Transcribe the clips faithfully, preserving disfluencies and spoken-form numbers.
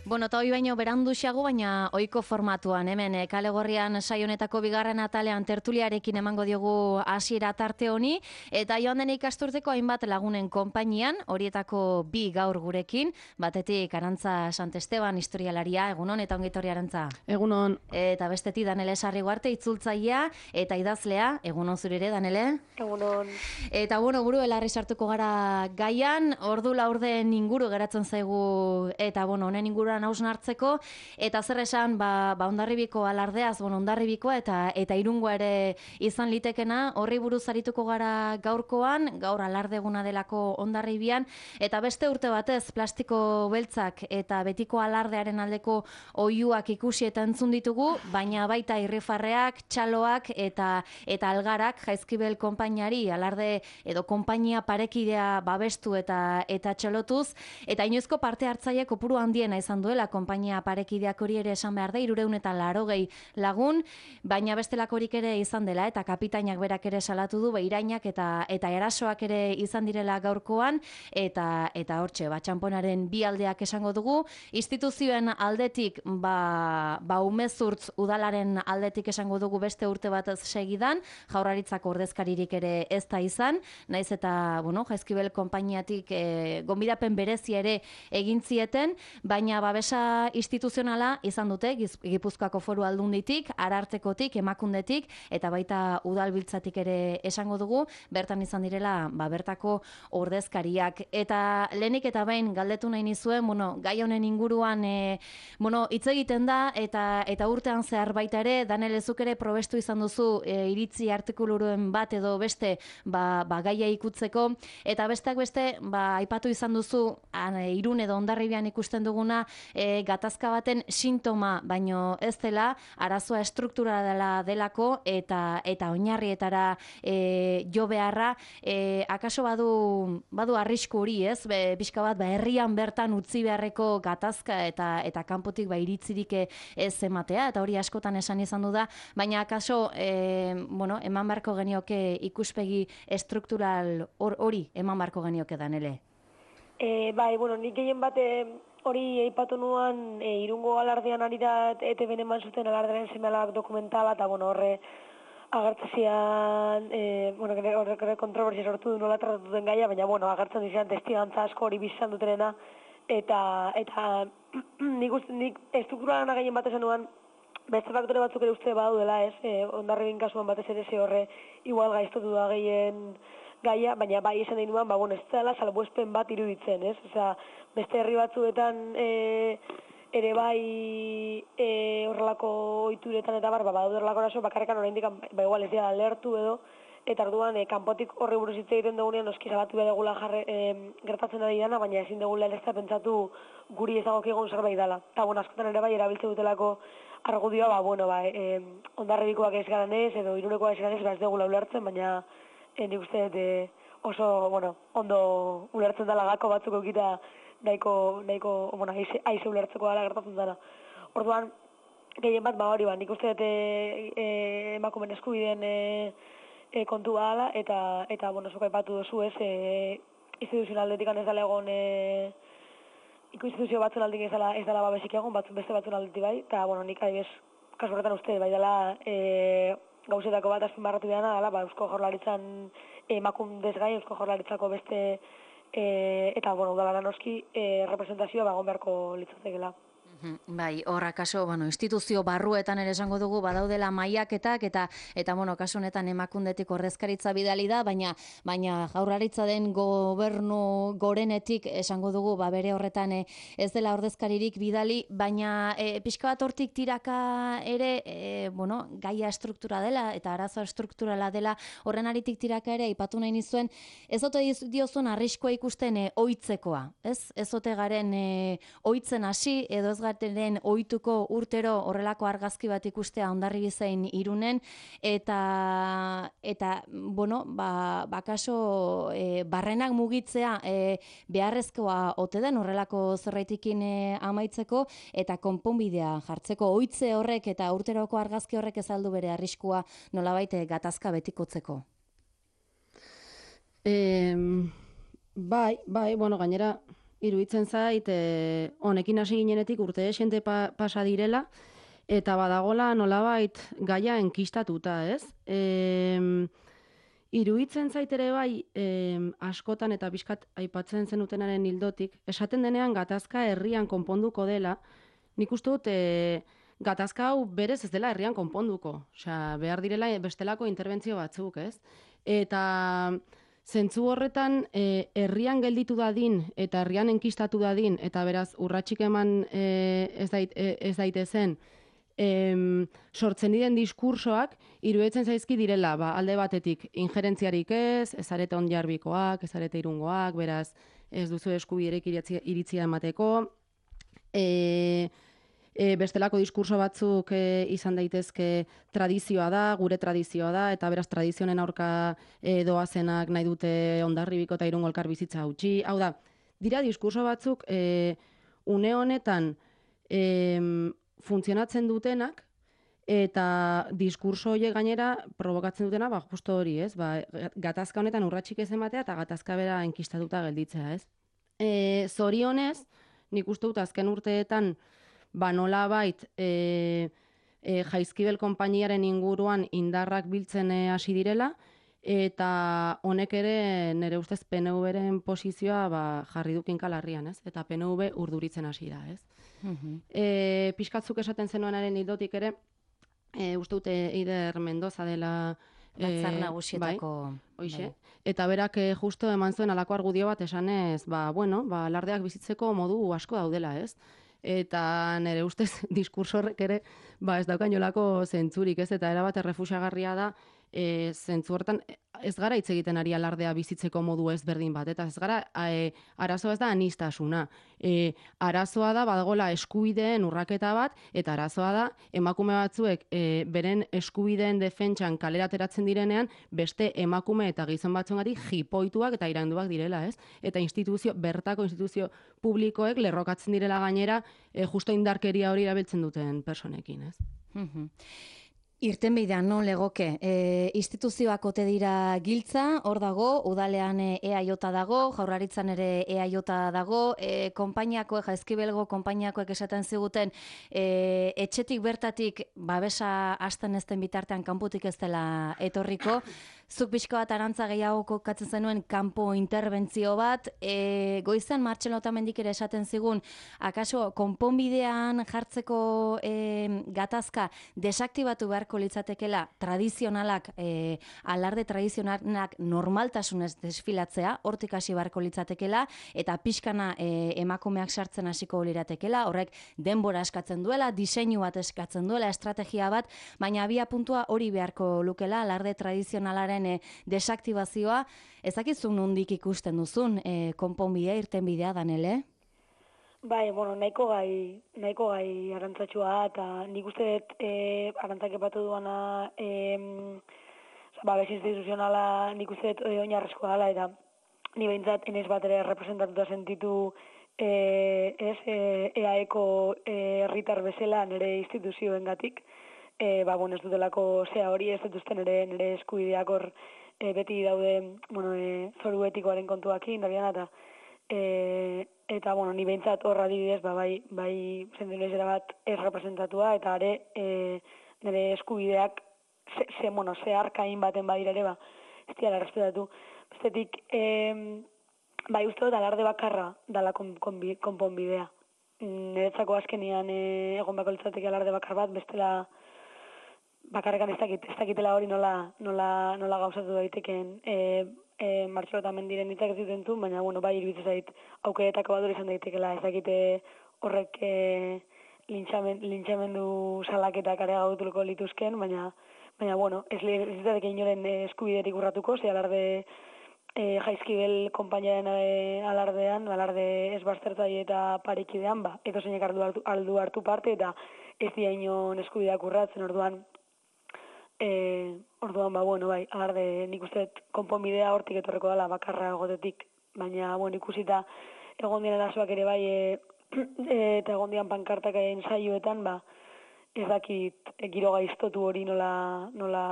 Bueno, eta hoi baino beranduxago, baina ohiko formatuan, hemen eh, kale gorrian saionetako bigarren atalean tertuliarekin emango diogu hasiera tarte honi, eta joan den ikasturteko hainbat lagunen konpainian, horietako bi gaur gurekin, batetik Arantza Santesteban historialaria, egunon eta ongitorri Arantza. Egunon. Eta bestetik Danele Sarriguarte, itzultzailea eta idazlea, egunon zurire, Danele. Egunon. Eta bueno, buru belarri sartuko gara gaian, ordu laurden inguru geratzen zaigu, eta bueno, honen inguruan hausnartzeko, eta zer esan, ba, ba Hondarribiko alardeaz, bueno, Hondarribikoa eta eta Irungoa ere izan litekena, horri buruz arituko gara gaurkoan, gaur alardeguna delako Hondarribian, eta beste urte batez plastiko beltzak eta betiko alardearen aldeko oihuak ikusi eta entzun ditugu, baina baita irrifarreak, txaloak eta eta algarak Jaizkibel konpainiari alarde edo konpainia parekidea babestu eta eta txalotuz, eta inoizko parte hartzaile kopuru handiena izan duela konpainia parekideak hori ere esan behar da, hirurehun eta laurogei lagun, baina bestelakorik ere izan dela, eta kapitainak berak ere salatu du, beirainak eta eta erasoak ere izan direla gaurkoan, eta eta hortxe, ba, txanponaren bi aldeak esango dugu, instituzioen aldetik, ba, ba umezurtz udalaren aldetik esango dugu beste urte bat segidan, jaurlaritzako ordezkaririk ere ez da izan, naiz eta, bueno, Jaizkibel konpainiatik e, gonbidapen berezia ere egin zieten, baina babesa instituzionala izan dute Gipuzkoako Foru Aldunditik, Arartekotik, Emakundetik eta baita udalbiltzatik ere esango dugu, bertan izan direla ba, bertako ordezkariak. Eta lehenik eta behin galdetu nahi nizuen, bueno, gai honen inguruan e, bueno, hitz egiten da eta eta urtean zehar baita ere, Danele zuk ere probestu izan duzu e, iritzi artikuluruen bat edo beste ba, ba, gaia ikutzeko, eta besteak beste ba, aipatu izan duzu an, e, Irun edo Hondarribian ikusten duguna e, gatazka baten sintoma, baino ez dela, arazoa estruktura dela delako eta eta oinarrietara e, jo beharra, e, akaso badu badu arrisku hori, ez? Be, pixka bat, ba, herrian bertan utzi beharreko gatazka eta eta kanpotik ba iritzirik ez ematea, eta hori askotan esan izan du da, baina akaso e, bueno, eman beharko genioke ikuspegi estruktural hori eman beharko genioke Danele. E, bai, bueno, nik gehien bate hori aipatu nuan e, Irungo alardean ari da E T B eman zuten alardearen semealak dokumentala, eta bueno, horre agertzean, e, bueno, horre kontroversia sortu du nola tratatu den gaia, baina bueno, agertzen dizan testigantza asko hori bizan dutenena, eta eta nik, uste, nik estrukturalana gehien bat esan nuan, beste faktore batzuk ere uste badaudela, ez, e, Hondarribin kasuan batez ere ze horre igual gaiztotu da gehien gaia, baina bai esan nahi nuen, ba, bueno, ez dela salbuespen bat iruditzen, ez? Osea, beste herri batzuetan e, ere bai e, horrelako ohituretan eta bar, ba, badaude horrelako eraso, bakarrekan oraindik ba, igual ez dira alertu edo, eta orduan e, kanpotik horri buruz hitz egiten dugunean noski zabatu behar dugula jarre, e, gertatzen ari dana, baina ezin dugula ez da pentsatu guri ezagokigun zerbait dela. Eta bueno, askotan ere bai erabiltze dutelako argudioa, ba, bueno, ba, e, Hondarribikoak ez garanez, edo Irunekoak ez garanez, ba, ez dugula ulertzen, baina E, nik uste e, oso, bueno, ondo ulertzen dela gako batzuk eukita nahiko, nahiko, bueno, aize, aize ulertzeko dela gertatzen dela. Orduan, gehien bat, ba hori, ba, nik uste e, e, emakumen eskubideen e, e, kontu dela, eta, eta, bueno, zuka aipatu duzu ez, e, instituzionaldetik ez dela egon, e, instituzio batzun aldik ez dela, ez dela babesik egon, batzun, beste batzun aldetik bai, eta, bueno, nik adibes, kasu horretan uste, bai dela, e, gauzetako bat azpimarratu dena, dela, ba, Eusko Jaurlaritzan emakundez gai, Eusko Jaurlaritzako beste, e, eta, bueno, udalaren noski, e, representazioa bagon beharko litzatekela. Bai, horra kaso, bueno, instituzio barruetan ere esango dugu badaudela mailaketak eta eta bueno, kasu honetan emakundetik ordezkaritza bidali da, baina baina Jaurlaritza den gobernu gorenetik esango dugu ba bere horretan e, ez dela ordezkaririk bidali, baina e, pixka bat hortik tiraka ere e, bueno, gaia estruktura dela eta arazo estrukturala dela, horren aritik tiraka ere aipatu nahi nizuen, ez ote diozun arriskua ikusten e, ohitzekoa, ez? Ez ote garen e, ohitzen hasi edo ez den ohituko urtero horrelako argazki bat ikustea Hondarribi zein Irunen, eta eta bueno, ba bakaso e, barrenak mugitzea e, beharrezkoa ote den horrelako zerbaitekin e, amaitzeko eta konponbidea jartzeko, ohitze horrek eta urteroko argazki horrek ez aldu bere arriskua nolabait gatazka betikotzeko. Eh, bai, bai, bueno, gainera iruditzen zait, e, honekin hasi ginenetik urte xente pa, pasa direla, eta badagola nolabait gaia enkistatuta, ez? E, iruditzen zait ere bai, e, askotan eta pixkat aipatzen zenutenaren hildotik, esaten denean gatazka herrian konponduko dela, nik uste dut, e, gatazka hau berez ez dela herrian konponduko. Osea, behar direla bestelako interbentzio batzuk, ez? Eta zentzu horretan, e, herrian gelditu dadin eta herrian enkistatu dadin, eta beraz urratsik eman e, ez, dait, e, ez daitezen, em, sortzen diren diskursoak iruditzen zaizki direla, ba, alde batetik injerentziarik ez, ez arete onjarbikoak, ez arete irungoak, beraz ez duzu eskubiderek iritzia, iritzia emateko, e, E, bestelako diskurso batzuk e, izan daitezke tradizioa da, gure tradizioa da, eta beraz tradizionen aurka e, doazenak nahi dute Hondarribiko eta Irungo elkar bizitza utzi. Hau da, dira diskurso batzuk e, une honetan e, funtzionatzen dutenak, eta diskurso horiek gainera provokatzen dutena, ba, justo hori, ez? Ba, gatazka honetan urratsik ez ematea eta gatazka bera enkistatuta gelditzea, ez? E, zorionez, nik uste dut azken urteetan ba nola bait e, e, Jaizkibel konpainiaren inguruan indarrak biltzen hasi direla, eta honek ere nire ustez P N V-ren posizioa ba, jarri du kinkalarrian, ez? Eta P N V urduritzen hasi da, ez? Uh-huh. E, pixkatzuk esaten zenuenaren hildotik ere, e, uste dute Eider Mendoza dela Batzar nagusietako. Bai, hoixe. Eta berak e, justo eman zuen alako argudio bat esanez, ba, bueno, ba, alardeak bizitzeko modu asko daudela, ez? Eta nire ustez diskurso horrek ere ba ez daukainolako zentzurik, ez? Eta erabat errefusagarria da, e, zentzu hortan ez gara hitz egiten ari alardea bizitzeko modu ezberdin bat, eta ez gara e, arazoa ez da anistasuna. E, arazoa da badagola eskubideen urraketa bat, eta arazoa da emakume batzuek e, beren eskubideen defentsan kalera ateratzen direnean beste emakume eta gizon batzuengati jipoituak eta iranduak direla, ez? Eta instituzio, bertako instituzio publikoek lerrokatzen direla gainera e, justo indarkeria hori erabiltzen duten personekin, ez? Mhm. Irtenbidean, no, legoke. E, instituzioak ote dira giltza, hor dago, udalean E A J dago, jaurlaritzan ere E A J dago, e, konpainiakoek, Jaizkibelgo konpainiakoek esaten ziguten, e, etxetik bertatik babesa hasten ezten bitartean kanpotik ez dela etorriko, zuk pixko bat arantza gehiago kokatzen zenuen kanpo interbentzio bat, e, goizan Martxelo Otamendik ere esaten zigun, akaso konponbidean jartzeko e, gatazka desaktibatu beharko litzatekela tradizionalak, e, alarde tradizionalak normaltasunez desfilatzea, hortik hasi beharko litzatekela, eta pixkana e, emakumeak sartzen hasiko liratekela, horrek denbora eskatzen duela, diseinu bat eskatzen duela, estrategia bat, baina abia puntua hori beharko lukela, alarde tradizionalaren e, desaktibazioa. Ezakizun nondik ikusten duzun, e, konponbidea, irtenbidea, Danele? Bai, bueno, nahiko gai, nahiko gai arantzatxua, eta nik uste dut e, arantzak epatu duana e, babes instituzionala nik uste dut e, oinarrezkoa dela, eta ni behintzat enez bat ere representatuta sentitu e, ez, e, EAeko herritar bezala nire instituzioengatik, e, ba, bueno, ez dutelako zea hori, ez dutuzten ere nire eskubideak hor e, beti daude, bueno, e, zoru etikoaren kontuakin, dabiana, eta E, eta, bueno, ni behintzat horra adibidez, ba, bai, bai zendenezera bat ez representatua, eta are, e, nire eskubideak, ze, ze, bueno, ze arkain baten badira ere, ba, ez diara respetatu. Bestetik, e, bai, uste dut alarde bakarra dala konponbidea. Niretzako azkenian e, egon bako litzateke alarde bakar bat, bestela bakarrekan ez dakit, ez dakitela hori nola, nola, nola gauzatu daiteken, e, E, Martxelo Otamendiren diren hitzak ez ditu, baina, bueno, bai, iruditzen zait aukeretako bat hori izan daitekela, ez dakite horrek e, lintxamen, lintxamendu salaketak ere gautuko lituzken, baina, baina, bueno, ez litzateke inoren eskubiderik urratuko, ze alarde e, Jaizkibel konpainiaren e, alardean, alarde ez baztertzaile eta parekidean, ba, edo zeinek aldu hartu, aldu hartu parte, eta ez dira inon eskubideak urratzen, orduan, E, orduan, ba, bueno, bai, alarde nik uste konponbidea hortik etorreko dela bakarra egotetik, baina, bueno, ikusita egon diren arazoak ere bai, e, e, eta egon diren pankartak egin saioetan, ba, ez dakit e, giro gaiztotu hori nola, nola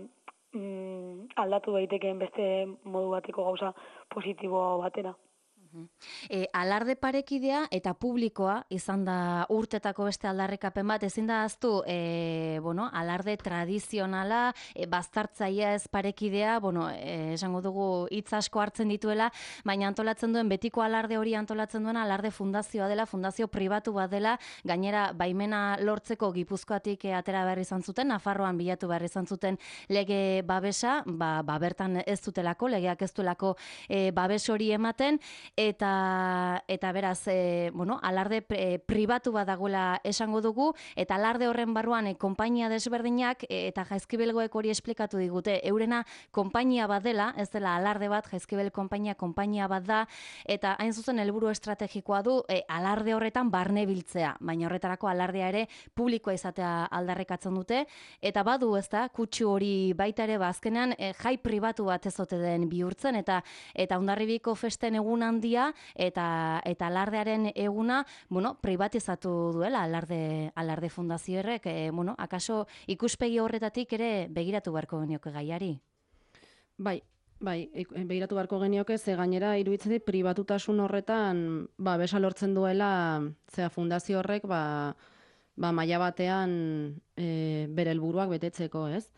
mm, aldatu daitekeen beste modu bateko gauza positibo batera. E, alarde parekidea eta publikoa izan da urtetako beste aldarrikapen bat, ezin da ahaztu e, bueno, alarde tradizionala, e, baztartzailea ez parekidea, bueno, e, esango dugu hitz asko hartzen dituela, baina antolatzen duen betiko alarde hori antolatzen duena alarde fundazioa dela, fundazio pribatu bat dela, gainera baimena lortzeko Gipuzkoatik e, atera behar izan zuten, Nafarroan bilatu behar izan zuten lege babesa, ba, ba bertan ez dutelako, legeak ez dutelako e, babes hori ematen, eta eta beraz, e, bueno, alarde e, pribatu bat dagoela esango dugu, eta alarde horren barruan e, konpainia desberdinak e, eta Jaizkibelgoek hori esplikatu digute, eurena konpainia bat dela, ez dela alarde bat, Jaizkibel konpainia konpainia bat da, eta hain zuzen helburu estrategikoa du e, alarde horretan barne biltzea, baina horretarako alardea ere publikoa izatea aldarrikatzen dute, eta badu ez da, kutsu hori baita ere bazkenean e, jai pribatu bat ezote den bihurtzen, eta eta Hondarribiko festen egun handia, eta eta alardearen eguna, bueno, privatizatu duela alarde alarde fundazioerrek, e, bueno, akaso ikuspegi horretatik ere begiratu beharko genioke gaiari. Bai, bai, begiratu beharko genioke, ze gainera iruditzen dit pribatutasun horretan, ba, besa lortzen duela, zea fundazio horrek, ba, ba maila batean e, bere helburuak betetzeko, ez?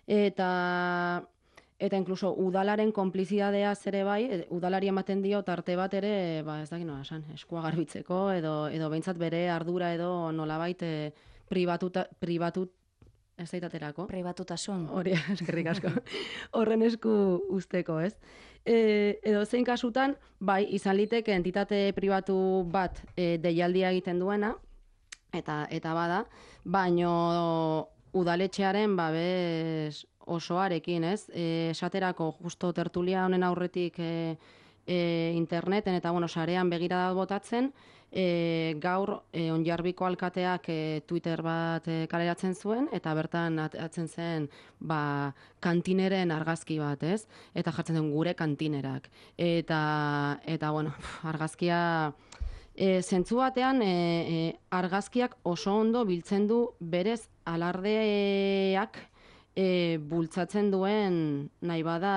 Eta Eta inkluso udalaren konplizidadea ere bai, udalari ematen dio tarte bat ere, ba ez dakit nola esan, eskua garbitzeko edo edo behintzat bere ardura edo nolabait e, pribatuta pribatu ez daitaterako. Pribatutasun. Hori, eskerrik asko. Horren esku usteko, ez? E, edo zein kasutan, bai, izan liteke entitate pribatu bat e, deialdia egiten duena, eta eta bada, baino udaletxearen babes osoarekin, ez? E, esaterako justo tertulia honen aurretik e, e, interneten eta bueno, sarean begirada botatzen, e, gaur e, Onjarbiko alkateak e, Twitter bat e, kaleratzen zuen eta bertan atzen zen ba, kantineren argazki bat, ez? Eta jartzen zen gure kantinerak. Eta, eta bueno, argazkia e, zentzu batean e, e, argazkiak oso ondo biltzen du berez alardeak E, bultzatzen duen nahi bada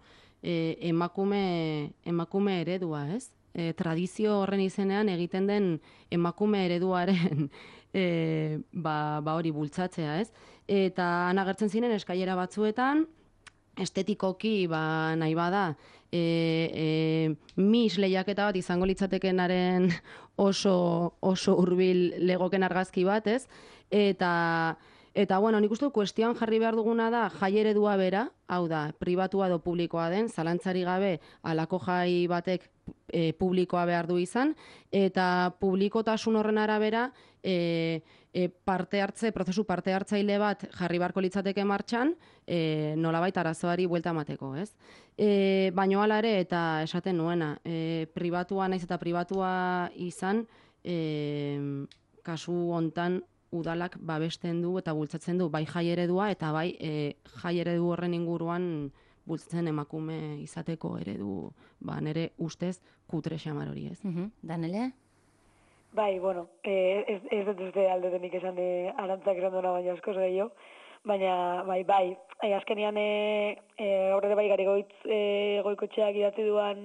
e, emakume, emakume eredua, ez? E, tradizio horren izenean egiten den emakume ereduaren e, ba, ba hori bultzatzea, ez? Eta han agertzen ziren eskailera batzuetan, estetikoki ba, nahi bada e, e, mis lehiaketa bat izango litzatekenaren oso, oso hurbil legoken argazki bat, ez? Eta Eta, bueno, nik uste du, kuestioan jarri behar duguna da jai eredua bera, hau da, pribatua edo publikoa den, zalantzari gabe alako jai batek e, publikoa behar du izan, eta publikotasun horren arabera e, e, parte hartze, prozesu parte hartzaile bat jarri beharko litzateke martxan, e, nolabait arazoari buelta emateko, ez? E, baino hala ere, eta esaten nuena, e, pribatua naiz eta pribatua izan, e, kasu hontan, udalak babesten du eta bultzatzen du bai jai eredua eta bai e, jai eredu horren inguruan bultzatzen emakume izateko eredu, ba nere ustez kutre xamar hori, ez. Uh-huh. Danele? Bai, bueno, eh, ez, ez dut uste aldetenik esan de arantzak esan duena baina askoz gehiago, baina bai, bai, e, azkenean e, e, horre bai gari goitz e, goikotxeak idatzi duan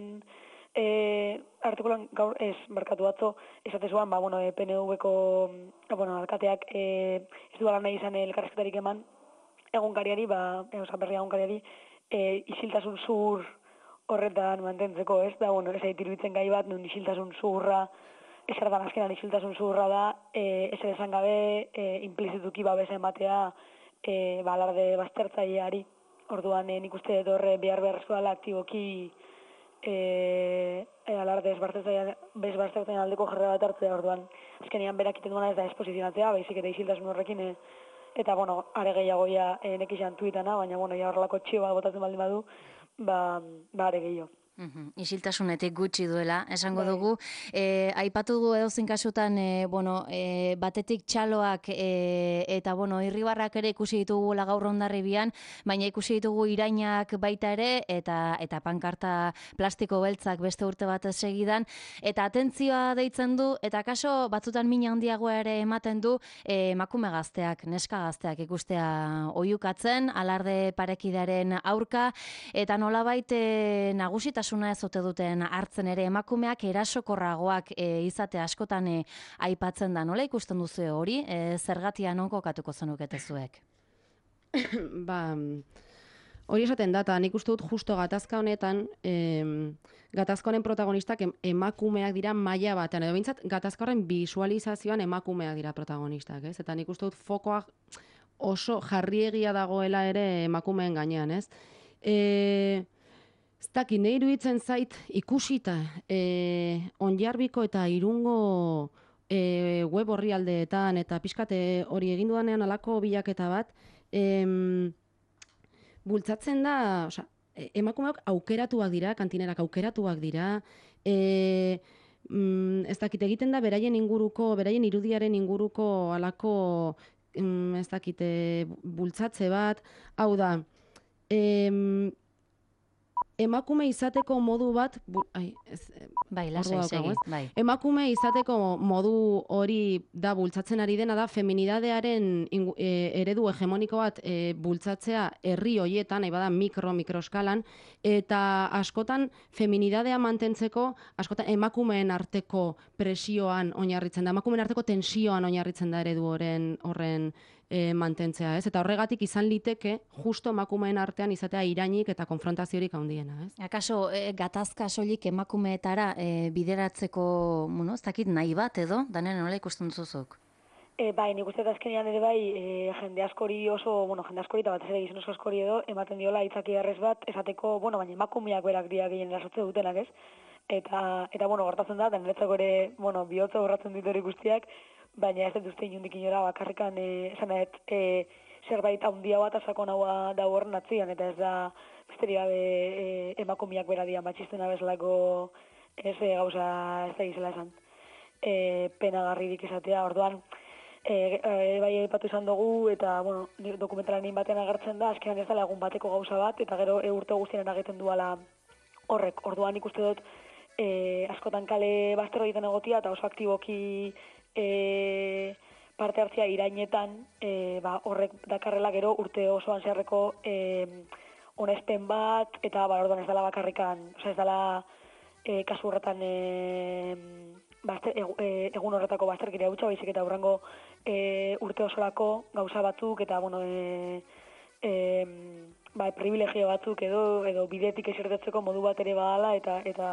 E, artikulan gaur ez markatu atzo esatezuan, ba, bueno, e, P N V-ko bueno, alkateak e, ez duela nahi izan elkarrezketarik eman egunkariari, ba, Euskal Herria egunkariari e, isiltasun zuhur horretan mantentzeko, ez da, bueno, ez aitiruditzen gai bat, nun isiltasun zuhurra, ez erdan azkenan isiltasun zuhurra da, e, ez esan gabe e, implizituki babesa ematea e, ba, alarde baztertzaileari, orduan e, nik uste dut horre behar beharrezkoa aktiboki E, e, alarde bezbartzailean aldeko jarrera bat hartzea, orduan azkenean berak iten duena ez da esposizionatzea, baizik eta isiltasun horrekin e, eta bueno, are gehiago ja e, nekizan tuitana, baina bueno, ja horrelako txio bat botatzen baldin badu, ba, ba are gehiago. Uhum. Isiltasunetik gutxi duela, esango dugu. E, aipatu dugu edozein kasutan, e, bueno, e, batetik txaloak e, eta bueno, irribarrak ere ikusi ditugu gaur Hondarribian, baina ikusi ditugu irainak baita ere, eta eta pankarta plastiko beltzak beste urte bat segidan, eta atentzioa deitzen du, eta kaso batzutan min handiagoa ere ematen du e, emakume gazteak, neska gazteak ikustea oihukatzen, alarde parekidaren aurka, eta nolabait e, nagusita segurtasuna ez ote duten hartzen ere emakumeak erasokorragoak e, izate askotan e, aipatzen da. Nola ikusten duzu hori? E, zergatia non kokatuko zenukete zuek? Ba, hori esaten da, eta nik uste dut justo gatazka honetan, em, gatazka honen protagonistak em, emakumeak dira maila batean, edo bintzat gatazka horren visualizazioan emakumeak dira protagonistak, ez? Eta nik uste dut fokoa oso jarriegia dagoela ere emakumeen gainean, ez? E, ez dakit, nahi iruditzen zait ikusita e, Onjarbiko eta Irungo e, web orrialdeetan eta pixkate hori egin dudanean alako bilaketa bat, em, bultzatzen da, osea, emakumeok aukeratuak dira, kantinerak aukeratuak dira, e, mm, ez dakit egiten da beraien inguruko, beraien irudiaren inguruko alako, mm, ez dakite, bultzatze bat, hau da, em, emakume izateko modu bat, bu, ai, ez, bai, lasai segi, bai. Emakume izateko modu hori da bultzatzen ari dena da feminidadearen ingu, e, eredu hegemoniko bat e, bultzatzea herri hoietan, nahi bada mikro, mikroskalan, eta askotan feminidadea mantentzeko, askotan emakumeen arteko presioan oinarritzen da, emakumeen arteko tensioan oinarritzen da eredu horren horren E, mantentzea, ez? Eta horregatik izan liteke justo emakumeen artean izatea irainik eta konfrontaziorik handiena, ez? Akaso e, gatazka soilik emakumeetara e, bideratzeko, bueno, ez dakit nahi bat edo, danen nola ikusten duzuzuk? E, bai, nik uste azkenean ere bai, e, jende askori oso, bueno, jende askori eta batez ere gizon oso askori edo, ematen diola itzaki errez bat, esateko, bueno, baina emakumeak berak dira gehien erasotze dutenak, ez? Eta, eta bueno, gertatzen da, denetzako ere, bueno, bihotza horratzen ditu hori guztiak, baina ez dut uste inundik inora bakarrikan e, esan dut e, zerbait handia bat asako nagoa da horren atzian, eta ez da besteri gabe e, emakumiak bera dian batxistuna bezalako ez e, gauza ez da gizela esan e, penagarririk esatea, orduan e, e, bai epatu izan dugu eta bueno, dokumentalanin batean agertzen da, azkenan ez dela egun bateko gauza bat, eta gero e, urte guztien egiten duala horrek, orduan ikuste dut e, askotan kale bazterro egiten egotia eta oso aktiboki E, parte hartzea irainetan e, ba, horrek dakarrela gero urte osoan zeharreko e, onespen bat eta ba, orduan ez dela bakarrikan, oza, ez dela e, kasu horretan e, bazter, e, egun horretako bazterkira hutsa, baizik eta hurrengo e, urte osorako gauza batzuk eta bueno, e, e, ba, privilegio batzuk edo edo bidetik esertetzeko modu bat ere badala eta eta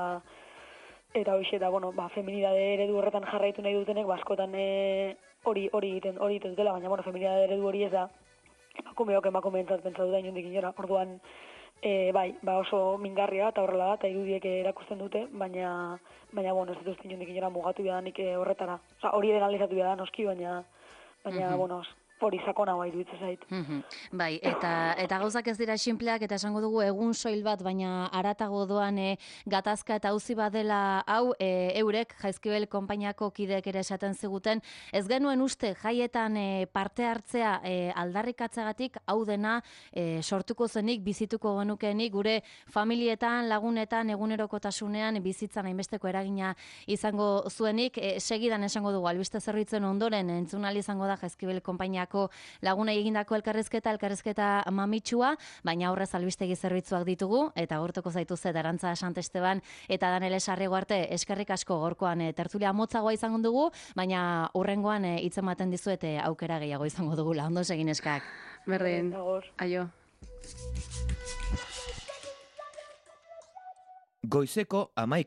Eta hoxe da, bueno, ba, feminidade eredu horretan jarraitu nahi dutenek, ba, askotan hori hori egiten hori egiten dutela, baina, bueno, feminidade eredu hori ez da, emakumeok emakumeentzat pentsatu da inondik inora. Orduan, e, bai, ba, oso mingarria eta horrela da, eta irudiek erakusten dute, baina, baina, bueno, ez dut uste inondik inora mugatu bidanik horretara. Osa, hori den analizatu bidan, noski, baina, baina, uh-huh. bueno, hori sakona bai iruditzen zait. Uh-huh. Bai, eta eta gauzak ez dira sinpleak eta esango dugu egun soil bat, baina haratago doan e, gatazka eta auzi badela hau, e, eurek Jaizkibel konpainiako kideek ere esaten ziguten, ez genuen uste jaietan e, parte hartzea e, aldarrikatzagatik hau dena e, sortuko zenik, bizituko genukenik, gure familietan, lagunetan, egunerokotasunean bizitzan hainbesteko eragina izango zuenik, e, segidan esango dugu albiste zerbitzuen ondoren entzun ahal izango da Jaizkibel konpainiako lagunei egindako elkarrizketa, elkarrizketa mamitsua, baina aurrez albistegi zerbitzuak ditugu, eta gortuko zaituzte Arantza Santesteban eta Danele Sarriego arte eskerrik asko gorkoan e, tertulia motzagoa izango dugu, baina hurrengoan e, hitz ematen dizuete aukera gehiago izango dugu, ondo segin eskak. Berdin, aio. Goizeko amaika.